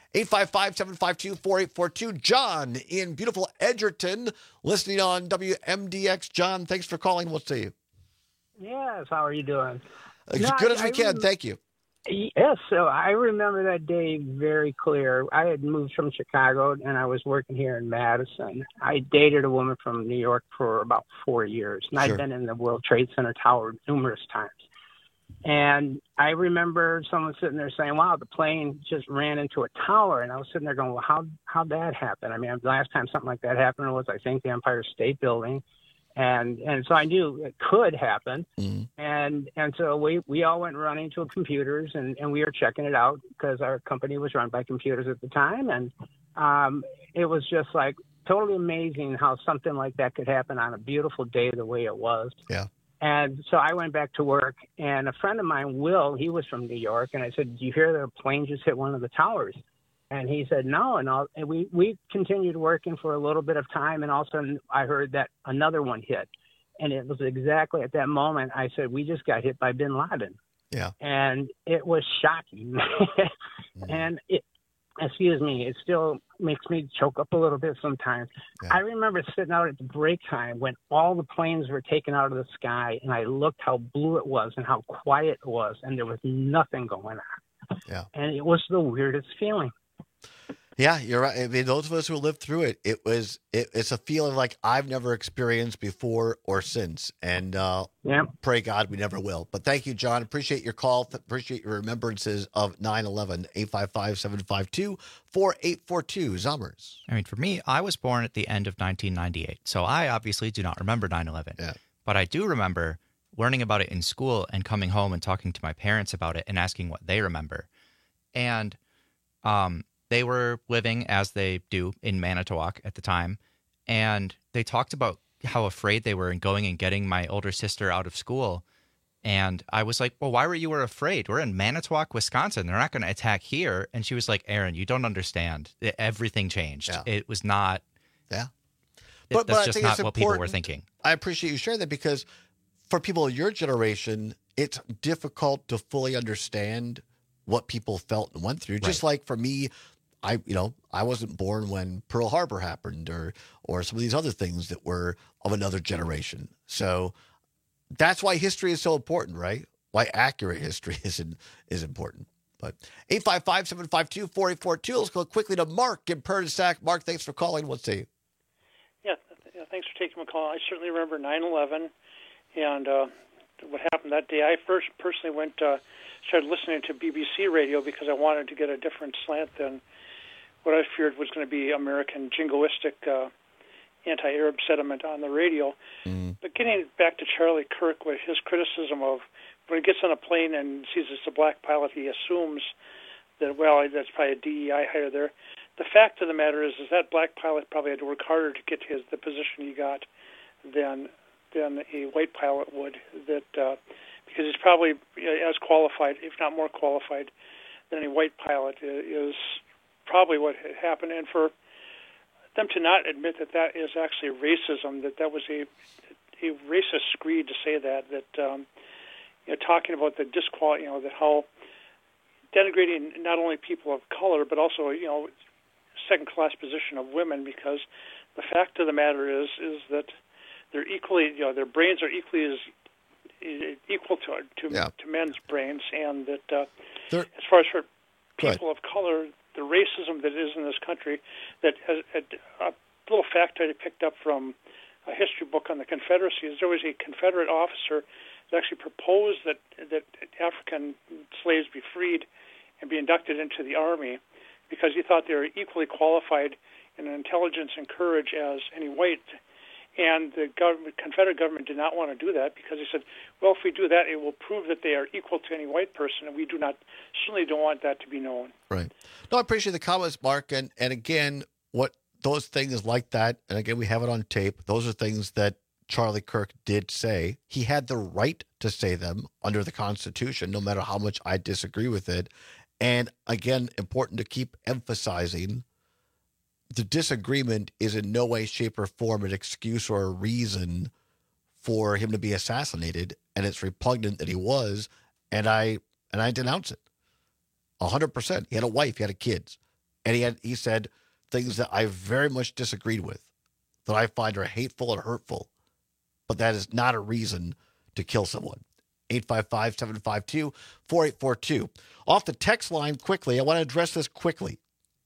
855-752-4842. John in beautiful Edgerton, listening on WMDX. John, thanks for calling. We'll see you. Yes, how are you doing? As good as we can, thank you. Yes, so I remember that day very clear. I had moved from Chicago, and I was working here in Madison. I dated a woman from New York for about 4 years, and I'd been in the World Trade Center Tower numerous times. And I remember someone sitting there saying, wow, the plane just ran into a tower. And I was sitting there going, well, how'd that happen? I mean, the last time something like that happened was, I think, the Empire State Building. And so I knew it could happen. And so we all went running to computers, and we were checking it out because our company was run by computers at the time. And it was just like totally amazing how something like that could happen on a beautiful day the way it was. Yeah. And so I went back to work, and a friend of mine, Will, he was from New York, and I said, did you hear the plane just hit one of the towers? And he said, no. And we continued working for a little bit of time, and all of a sudden I heard that another one hit. And it was exactly at that moment I said, we just got hit by bin Laden. Yeah. And it was shocking. And excuse me, it still makes me choke up a little bit sometimes. Yeah. I remember sitting out at the break time when all the planes were taken out of the sky, and I looked how blue it was and how quiet it was, and there was nothing going on. Yeah. And it was the weirdest feeling. Yeah, you're right. I mean, those of us who lived through it, it's a feeling like I've never experienced before or since. And pray God we never will. But thank you, John. Appreciate your call. Appreciate your remembrances of 9/11. 855-752-4842. Zommers. I mean, for me, I was born at the end of 1998. So I obviously do not remember 9/11. Yeah. But I do remember learning about it in school and coming home and talking to my parents about it and asking what they remember. And they were living, as they do, in Manitowoc at the time, and they talked about how afraid they were in going and getting my older sister out of school. And I was like, well, why were you afraid? We're in Manitowoc, Wisconsin. They're not going to attack here. And she was like, Aaron, you don't understand. Everything changed. Yeah. It was not. Yeah. But that's just not what people were thinking. I appreciate you sharing that, because for people of your generation, it's difficult to fully understand what people felt and went through. Right. Just like for me, I wasn't born when Pearl Harbor happened or some of these other things that were of another generation. So that's why history is so important, right? Why accurate history is important. But 855-752-4842. Let's go quickly to Mark in Pernisac. Mark, thanks for calling. We'll see you. Yeah, thanks for taking my call. I certainly remember 9/11 and what happened that day. I first personally started listening to BBC radio because I wanted to get a different slant than what I feared was going to be American jingoistic anti-Arab sentiment on the radio. But getting back to Charlie Kirk with his criticism of when he gets on a plane and sees it's a black pilot, he assumes that, well, that's probably a DEI hire there. The fact of the matter is that black pilot probably had to work harder to get to the position he got than a white pilot would, because he's probably as qualified, if not more qualified, than a white pilot is probably what had happened. And for them to not admit that is actually racism, that was a racist screed to say that talking about the that how denigrating not only people of color but also second-class position of women, because the fact of the matter is that they're equally, their brains are equal to men's brains, and that as far as for people of color, the racism that is in this country, that a little fact I picked up from a history book on the Confederacy is there was a Confederate officer that actually proposed that African slaves be freed and be inducted into the Army because he thought they were equally qualified in intelligence and courage as any white. And the Confederate government did not want to do that because they said, well, if we do that, it will prove that they are equal to any white person, and we certainly don't want that to be known. Right. No, I appreciate the comments, Mark. And again, what those things like that, and again, we have it on tape, those are things that Charlie Kirk did say. He had the right to say them under the Constitution, no matter how much I disagree with it. And again, important to keep emphasizing, the disagreement is in no way, shape, or form an excuse or a reason for him to be assassinated. And it's repugnant that he was. And I denounce it 100%. He had a wife, he had kids, and he said things that I very much disagreed with, that I find are hateful and hurtful. But that is not a reason to kill someone. 855-752-4842. Off the text line quickly, I want to address this quickly.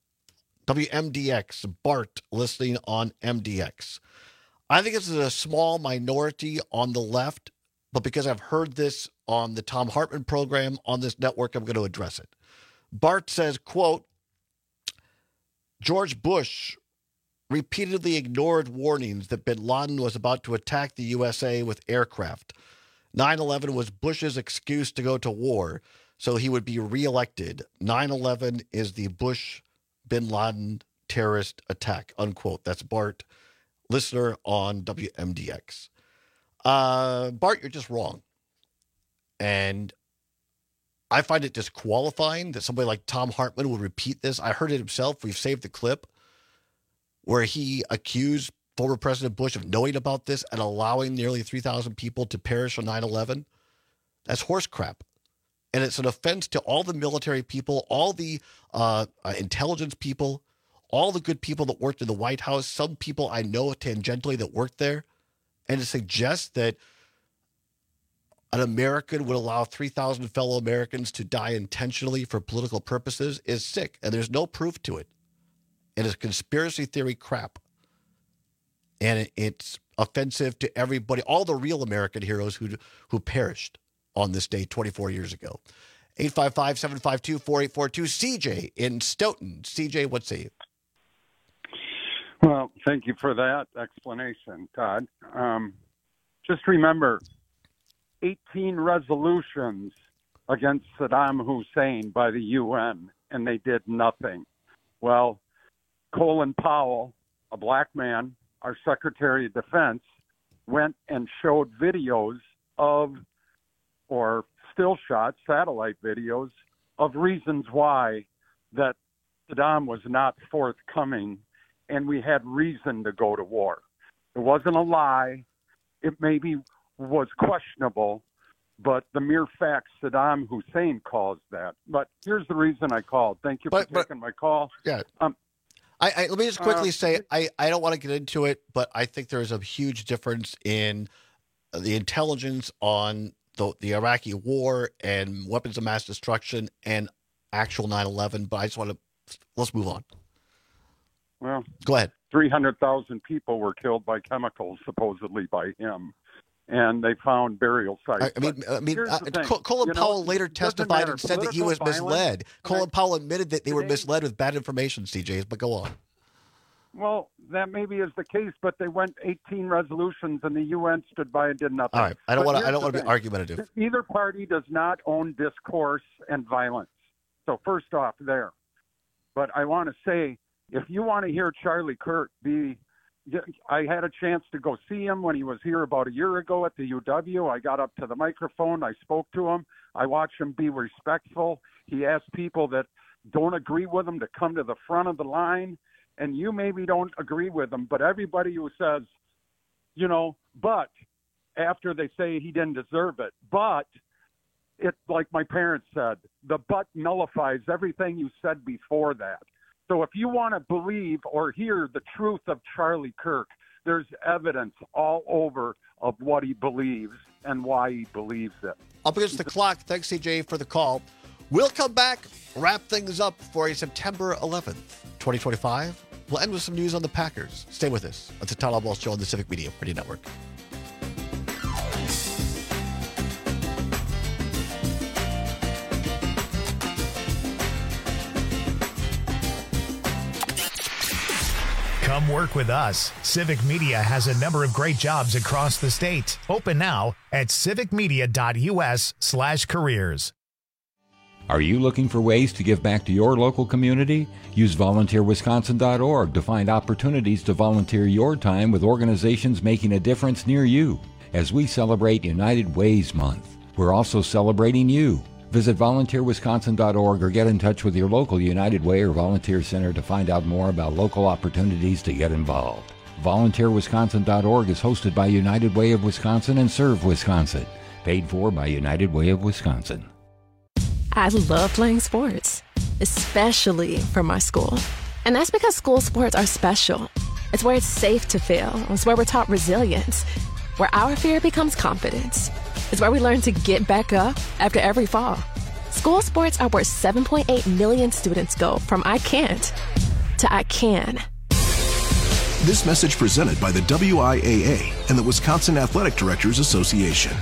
WMDX, Bart listening on MDX. I think this is a small minority on the left, but because I've heard this on the Thom Hartmann program on this network, I'm going to address it. Bart says, quote, George Bush repeatedly ignored warnings that bin Laden was about to attack the USA with aircraft. 9/11 was Bush's excuse to go to war, so he would be reelected. 9/11 is the Bush bin Laden terrorist attack, unquote. That's Bart, listener on WMDX. Bart, you're just wrong. And I find it disqualifying that somebody like Thom Hartmann would repeat this. I heard it himself. We've saved the clip where he accused former President Bush of knowing about this and allowing nearly 3,000 people to perish on 9/11. That's horse crap. And it's an offense to all the military people, all the intelligence people, all the good people that worked in the White House, some people I know tangentially that worked there. And to suggest that an American would allow 3,000 fellow Americans to die intentionally for political purposes is sick. And there's no proof to it. It is conspiracy theory crap. And it's offensive to everybody, all the real American heroes who perished on this day 24 years ago. 855-752-4842. CJ in Stoughton. CJ, what say you? Well, thank you for that explanation, Todd. Just remember, 18 resolutions against Saddam Hussein by the UN, and they did nothing. Well, Colin Powell, a black man, our Secretary of Defense, went and showed videos of, or still shots, satellite videos, of reasons why that Saddam was not forthcoming and we had reason to go to war. It wasn't a lie. It maybe was questionable, but the mere fact Saddam Hussein caused that. But here's the reason I called. Thank you for taking my call. Yeah. Let me just quickly say, I don't want to get into it, but I think there's a huge difference in the intelligence on the Iraqi war and weapons of mass destruction and actual 9/11. But I just want to, let's move on. Well, go ahead. 300,000 people were killed by chemicals, supposedly by him, and they found burial sites. Colin Powell later testified and said that he was misled. Colin Powell admitted that they were misled with bad information, CJ, but go on. Well, that maybe is the case, but they went 18 resolutions, and the UN stood by and did nothing. All right, I don't want to be argumentative. Either party does not own discourse and violence. So first off, there. But I want to say, if you want to hear Charlie Kirk I had a chance to go see him when he was here about a year ago at the UW. I got up to the microphone. I spoke to him. I watched him be respectful. He asked people that don't agree with him to come to the front of the line. And you maybe don't agree with him, but everybody who says, but after they say he didn't deserve it, but it, like my parents said, the but nullifies everything you said before that. So if you want to believe or hear the truth of Charlie Kirk, there's evidence all over of what he believes and why he believes it. Up against the clock. Thanks, CJ, for the call. We'll come back, wrap things up for a September 11th, 2025. We'll end with some news on the Packers. Stay with us. It's the Todd Oswalt Show on the Civic Media Radio Network. Come work with us. Civic Media has a number of great jobs across the state. Open now at civicmedia.us/careers. Are you looking for ways to give back to your local community? Use volunteerwisconsin.org to find opportunities to volunteer your time with organizations making a difference near you. As we celebrate United Ways Month, we're also celebrating you. Visit volunteerwisconsin.org or get in touch with your local United Way or Volunteer Center to find out more about local opportunities to get involved. VolunteerWisconsin.org is hosted by United Way of Wisconsin and Serve Wisconsin. Paid for by United Way of Wisconsin. I love playing sports, especially for my school. And that's because school sports are special. It's where it's safe to fail. It's where we're taught resilience, where our fear becomes confidence. It's where we learn to get back up after every fall. School sports are where 7.8 million students go from I can't to I can. This message presented by the WIAA and the Wisconsin Athletic Directors Association.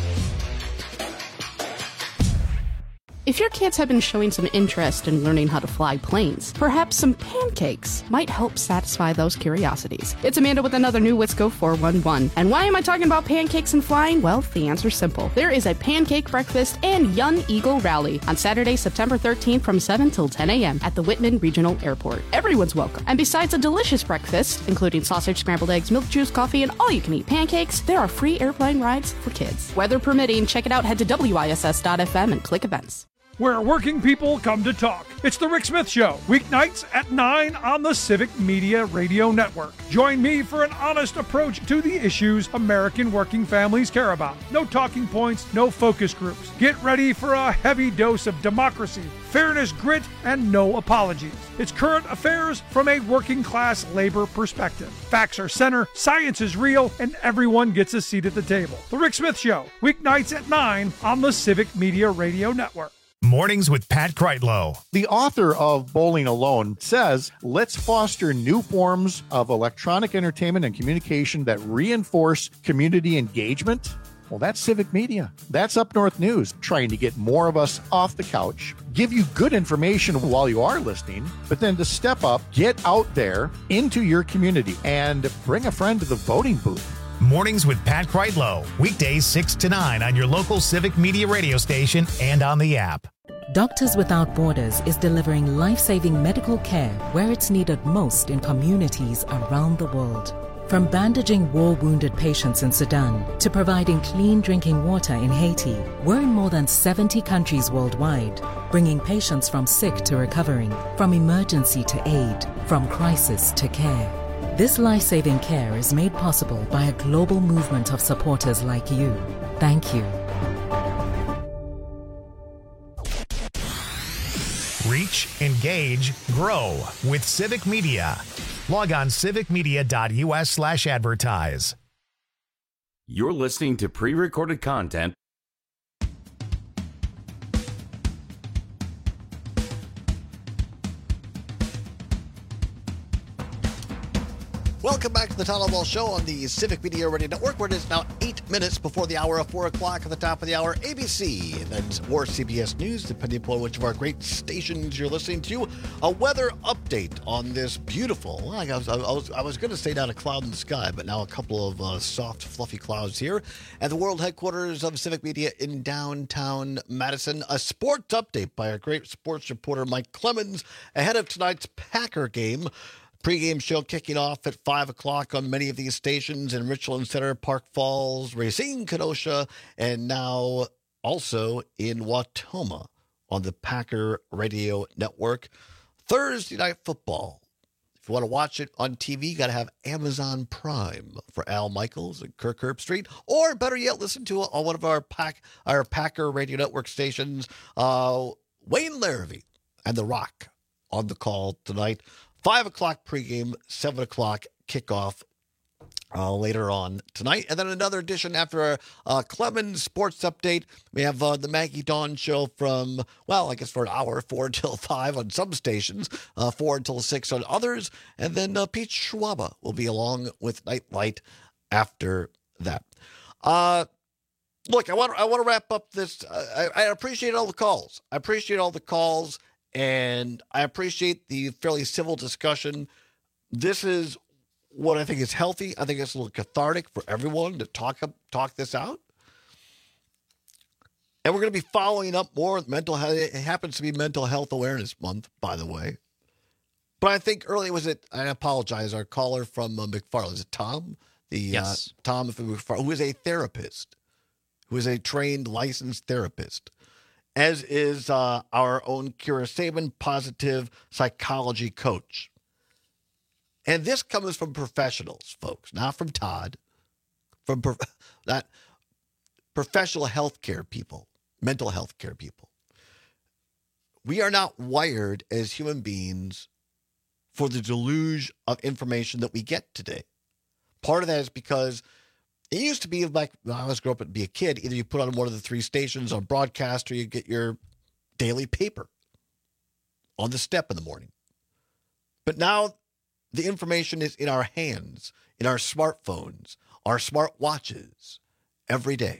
If your kids have been showing some interest in learning how to fly planes, perhaps some pancakes might help satisfy those curiosities. It's Amanda with another new Wisco 411. And why am I talking about pancakes and flying? Well, the answer's simple. There is a pancake breakfast and Young Eagle Rally on Saturday, September 13th from 7 till 10 a.m. at the Whitman Regional Airport. Everyone's welcome. And besides a delicious breakfast, including sausage, scrambled eggs, milk juice, coffee, and all-you-can-eat pancakes, there are free airplane rides for kids. Weather permitting, check it out. Head to WISS.FM and click events. Where working people come to talk. It's the Rick Smith Show, weeknights at 9 on the Civic Media Radio Network. Join me for an honest approach to the issues American working families care about. No talking points, no focus groups. Get ready for a heavy dose of democracy, fairness, grit, and no apologies. It's current affairs from a working class labor perspective. Facts are center, science is real, and everyone gets a seat at the table. The Rick Smith Show, weeknights at 9 on the Civic Media Radio Network. Mornings with Pat Kreitlow. The author of Bowling Alone says, let's foster new forms of electronic entertainment and communication that reinforce community engagement. Well, that's Civic Media. That's Up North News, trying to get more of us off the couch, give you good information while you are listening, but then to step up, get out there into your community and bring a friend to the voting booth. Mornings with Pat Kreitlow, weekdays 6 to 9 on your local Civic Media radio station and on the app. Doctors Without Borders is delivering life-saving medical care where it's needed most in communities around the world. From bandaging war-wounded patients in Sudan to providing clean drinking water in Haiti, we're in more than 70 countries worldwide, bringing patients from sick to recovering, from emergency to aid, from crisis to care. This life-saving care is made possible by a global movement of supporters like you. Thank you. Reach, engage, grow with Civic Media. Log on civicmedia.us/advertise. You're listening to pre-recorded content. Welcome back to the Tyler Wall Show on the Civic Media Radio Network, where it is now 8 minutes before the hour of 4 o'clock. At the top of the hour, ABC, and then or CBS News, depending upon which of our great stations you're listening to. A weather update on this beautiful, I was going to say not a cloud in the sky, but now a couple of soft, fluffy clouds here at the world headquarters of Civic Media in downtown Madison. A sports update by our great sports reporter, Mike Clemens, ahead of tonight's Packer game. Pre-game show kicking off at 5 o'clock on many of these stations in Richland Center, Park Falls, Racine, Kenosha, and now also in Wautoma on the Packer Radio Network. Thursday Night Football. If you want to watch it on TV, you got to have Amazon Prime for Al Michaels and Kirk Herbstreit, or better yet, listen to it on one of our Packer Radio Network stations. Wayne Larrivee and The Rock on the call tonight. 5 o'clock pregame, 7 o'clock kickoff later on tonight. And then another edition after Clemens Sports Update. We have the Maggie Dawn Show from, well, I guess for an hour, 4 until 5 on some stations, 4 until 6 on others. And then Pete Schwaba will be along with Nightlight after that. Look, I want to wrap up this. I appreciate all the calls. And I appreciate the fairly civil discussion. This is what I think is healthy. I think it's a little cathartic for everyone to talk this out. And we're going to be following up more with mental health. It happens to be Mental Health Awareness Month, by the way. But I think earlier I apologize, our caller from McFarland. Is it Tom? Yes. Tom from McFarland, who is a therapist, who is a trained, licensed therapist, as is our own Kira Sabin, positive psychology coach. And this comes from professionals, folks, not from Todd, from not professional healthcare people, mental health care people. We are not wired as human beings for the deluge of information that we get today. Part of that is because it used to be like when I was growing up and be a kid, either you put on one of the 3 stations on broadcast or you get your daily paper on the step in the morning. But now the information is in our hands, in our smartphones, our smart watches every day.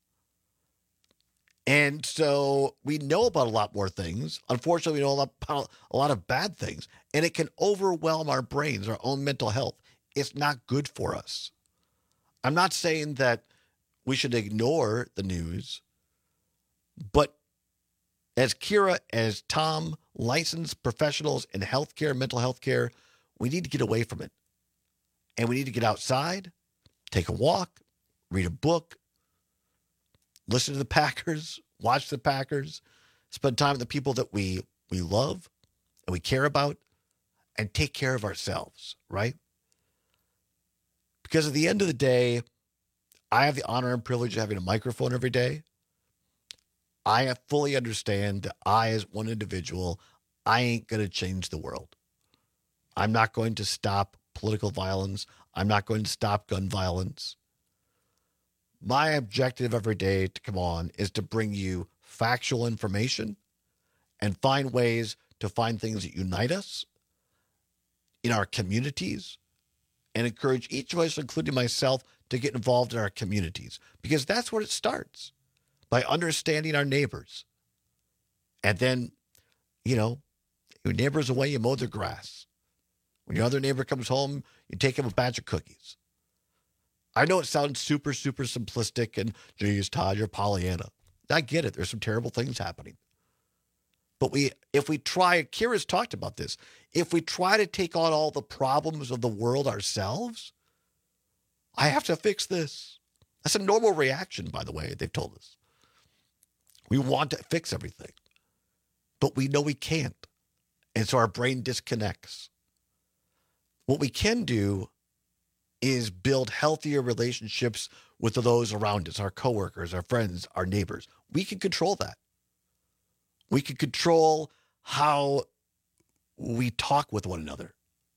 And so we know about a lot more things. Unfortunately, we know about a lot of bad things, and it can overwhelm our brains, our own mental health. It's not good for us. I'm not saying that we should ignore the news, but as Kira, as Tom, licensed professionals in healthcare, mental health care, we need to get away from it. And we need to get outside, take a walk, read a book, listen to the Packers, watch the Packers, spend time with the people that we love and we care about, and take care of ourselves, right? Because at the end of the day, I have the honor and privilege of having a microphone every day. I fully understand that I, as one individual, I ain't going to change the world. I'm not going to stop political violence. I'm not going to stop gun violence. My objective every day to come on is to bring you factual information and find ways to find things that unite us in our communities and encourage each of us, including myself, to get involved in our communities, because that's where it starts, by understanding our neighbors. And then, your neighbor's away, you mow their grass. When your other neighbor comes home, you take him a batch of cookies. I know it sounds super, super simplistic and, geez, Todd, you're Pollyanna. I get it. There's some terrible things happening. But if we try, Kira's talked about this, if we try to take on all the problems of the world ourselves, I have to fix this. That's a normal reaction, by the way, they've told us. We want to fix everything, but we know we can't. And so our brain disconnects. What we can do is build healthier relationships with those around us, our coworkers, our friends, our neighbors. We can control that. We can control how we talk with one another.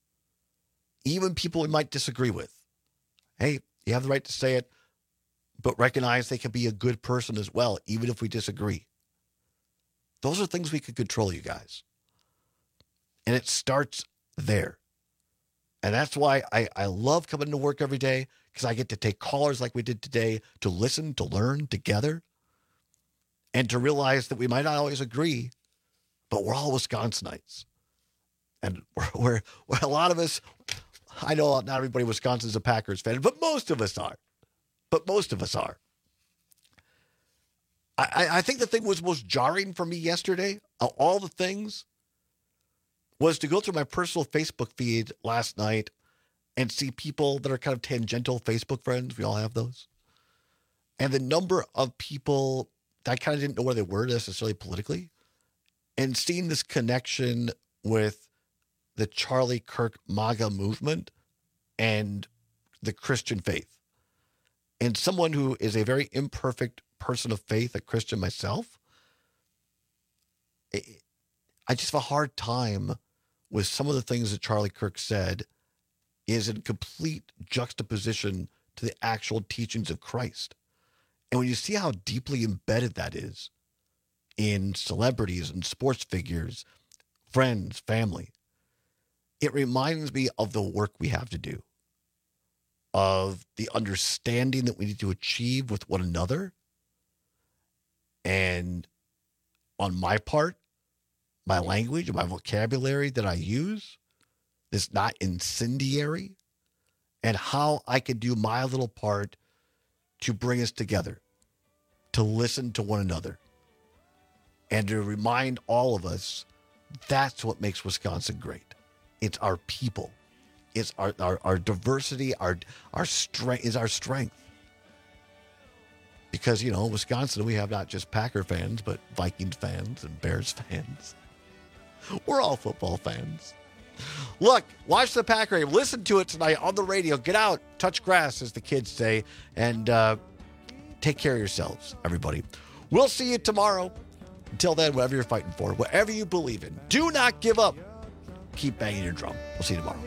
Even people we might disagree with. Hey, you have the right to say it, but recognize they can be a good person as well, even if we disagree. Those are things we can control, you guys. And it starts there. And that's why I love coming to work every day, because I get to take callers like we did today to listen, to learn together, and to realize that we might not always agree, but we're all Wisconsinites. And we're a lot of us, I know not everybody in Wisconsin is a Packers fan, but most of us are. I think the thing was most jarring for me yesterday, of all the things, was to go through my personal Facebook feed last night and see people that are kind of tangential Facebook friends. We all have those. And the number of people that I kind of didn't know where they were necessarily politically, and seeing this connection with the Charlie Kirk MAGA movement and the Christian faith. And someone who is a very imperfect person of faith, a Christian myself, I just have a hard time with some of the things that Charlie Kirk said is in complete juxtaposition to the actual teachings of Christ. And when you see how deeply embedded that is in celebrities and sports figures, friends, family, it reminds me of the work we have to do, of the understanding that we need to achieve with one another. And on my part, my language and my vocabulary that I use is not incendiary. and how I can do my little part to bring us together, to listen to one another, and to remind all of us that's what makes Wisconsin great. It's our people. It's our diversity, our strength is our strength. Because, in Wisconsin, we have not just Packer fans, but Vikings fans and Bears fans. We're all football fans. Look, watch the Packer game. Listen to it tonight on the radio. Get out, touch grass, as the kids say, and take care of yourselves, everybody. We'll see you tomorrow. Until then, whatever you're fighting for, whatever you believe in, do not give up. Keep banging your drum. We'll see you tomorrow.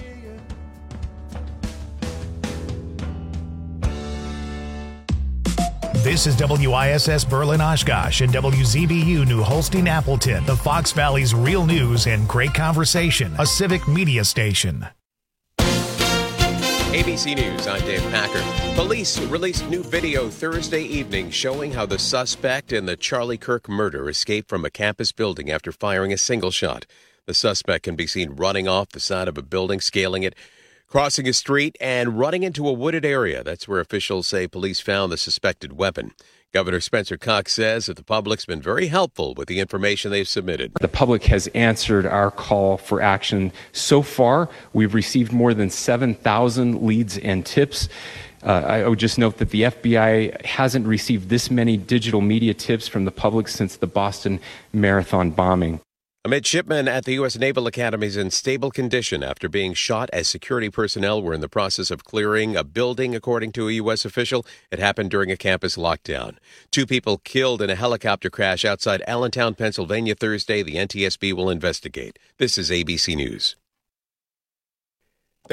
This is WISS Berlin Oshkosh and WZBU New Holstein Appleton, the Fox Valley's real news and great conversation, a civic media station. ABC News, I'm Dave Packer. Police released new video Thursday evening showing how the suspect in the Charlie Kirk murder escaped from a campus building after firing a single shot. The suspect can be seen running off the side of a building, scaling it, crossing a street, and running into a wooded area. That's where officials say police found the suspected weapon. Governor Spencer Cox says that the public's been very helpful with the information they've submitted. The public has answered our call for action. So far, we've received more than 7,000 leads and tips. I would just note that the FBI hasn't received this many digital media tips from the public since the Boston Marathon bombing. A midshipman at the U.S. Naval Academy is in stable condition after being shot as security personnel were in the process of clearing a building, according to a U.S. official. It happened during a campus lockdown. 2 people killed in a helicopter crash outside Allentown, Pennsylvania Thursday. The NTSB will investigate. This is ABC News.